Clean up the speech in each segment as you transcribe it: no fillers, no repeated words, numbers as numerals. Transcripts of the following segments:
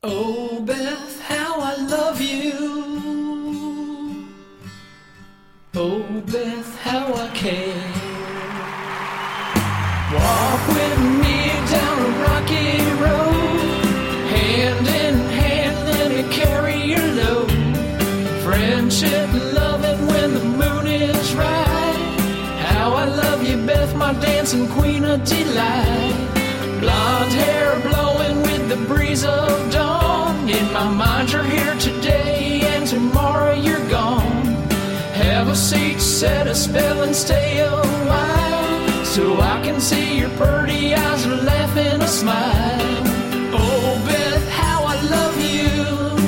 Oh, Beth, how I love you. Oh, Beth, how I care. Walk with me down a rocky road, hand in hand, let me carry your load. Friendship, loving when the moon is right. How I love you, Beth, my dancing queen of delight. Blonde hair blowing with the breeze of dawn. In my mind you're here today and tomorrow you're gone. Have a seat, set a spell and stay a while, so I can see your pretty eyes laugh and a smile. Oh, Beth, how I love you.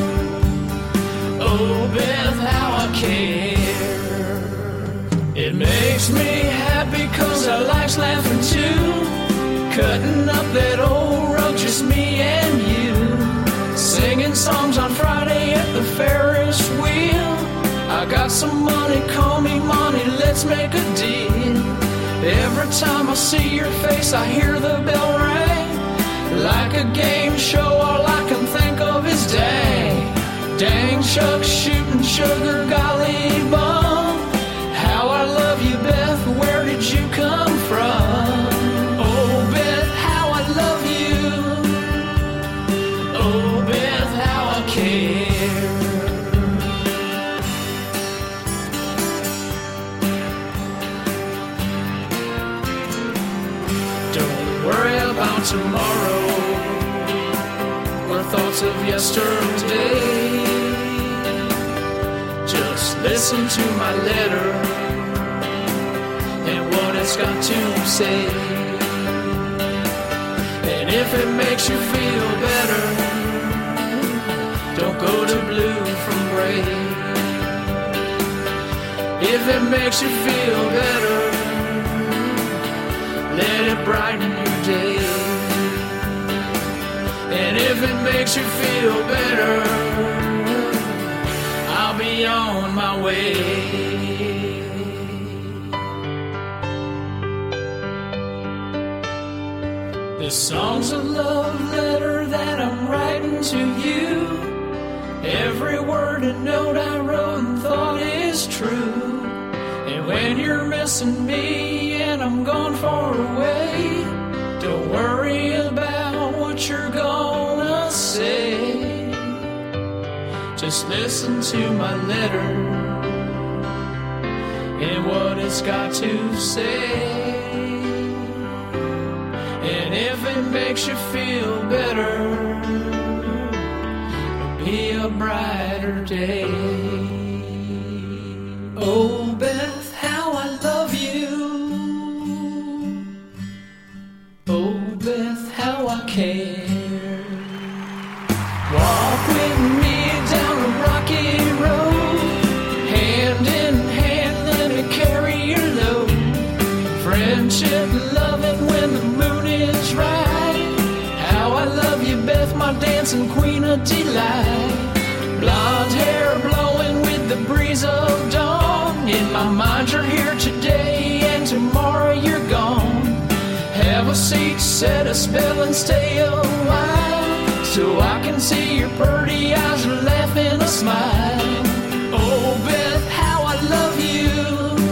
Oh, Beth, how I care. It makes me happy cause I like laughing too. Cutting up that old rug, just me and you. Singing songs on Friday at the Ferris wheel. I got some money, call me money, let's make a deal. Every time I see your face, I hear the bell ring. Like a game show, all I can think of is dang. Dang shucks, shooting sugar, golly bum. How I love you, Beth, where did you come from? Oh, Beth, how I love you. Oh, Beth, how I care. Don't worry about tomorrow or thoughts of yesterday. Just listen to my letter and what it's got to say. And if it makes you feel better, don't go to blue from gray. If it makes you feel better, let it brighten your day. And if it makes you feel better, I'll be on my way. This song's a love letter that I'm writing to you. Every word and note I wrote and thought is true. And when you're missing me and I'm gone far away, don't worry about what you're gonna say. Just listen to my letter and what it's got to say. And if it makes you feel better, it'll be a brighter day. Oh, Beth, how I love you. Oh, Beth, how I care. Walk with me down a rocky road, hand in hand, let me carry your load. Friendship, loving when the moon is right. How I love you, Beth, my dancing queen of delight. Blonde hair blowing with the breeze of dawn. In my mind you're here today and tomorrow you're gone. Have a seat, set a spell and stay a while, so I can see your pretty eyes laugh and a smile. Oh, Beth, how I love you.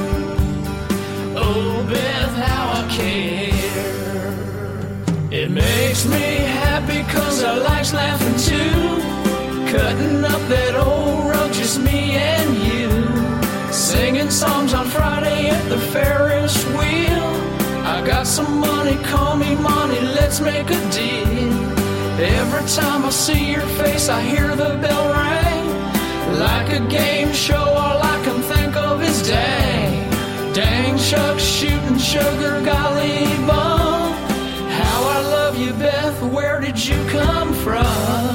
Oh, Beth, how I care. It makes me happy cause I like laughing too. Cutting up that old rug, just me and you. Singing songs on Friday at the Ferris wheel. I got some money, call me money, let's make a deal. Every time I see your face, I hear the bell ring. Like a game show, all I can think of is dang. Dang shucks, shooting sugar, golly bum. How I love you, Beth, where did you come from?